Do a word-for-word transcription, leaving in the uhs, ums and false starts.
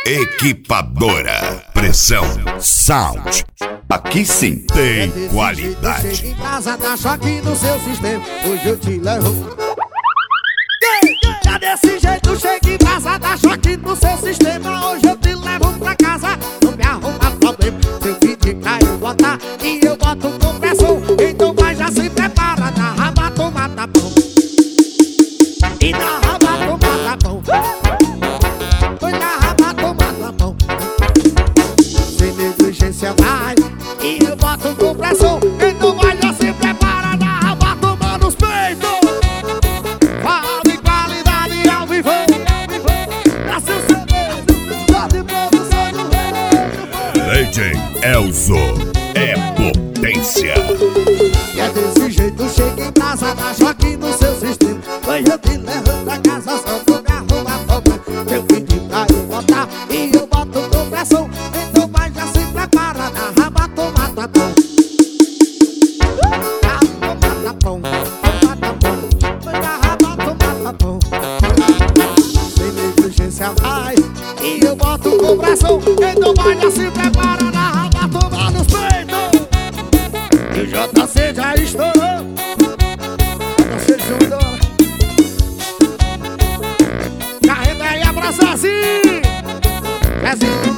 Equipadora Pressão Sound. Aqui sim tem qualidade. Chega em casa, dá choque no seu sistema. Hoje eu te levo. É desse jeito, chega em casa, dá choque no seu sistema. Hoje eu te levo pra casa, não me arruma problema. Se eu pedir pra eu botar e eu boto compressor, então vai, já se prepara. Dá raba, toma tapão. E dá raba, toma tapão. Foi dá raba, toma tapão. Sem negligência vai e eu boto compressor, então vai, já se prepara. Dá raba, toma nos peitos. Fala de qualidade ao vivo. Pra seu C D, só de produção do rei. Legend Elzo é potência. E é desse jeito, chega em casa, dá choque no seu sistema. Hoje eu te levo pra casa, só tu me arruma problema. Eu pedi pra eu botar e eu boto compressão, então vai, já se prepara. Dá raba, toma tapão. Dá toma tapão, toma tapão. Foi dá raba, toma tapão. Sem negligência vai e eu boto compressão, então vai, já se prepara. Dá raba, toma nos peitos. E o J C já estourou. J C Júnior. Carrega aí, abraça assim. Pezinho.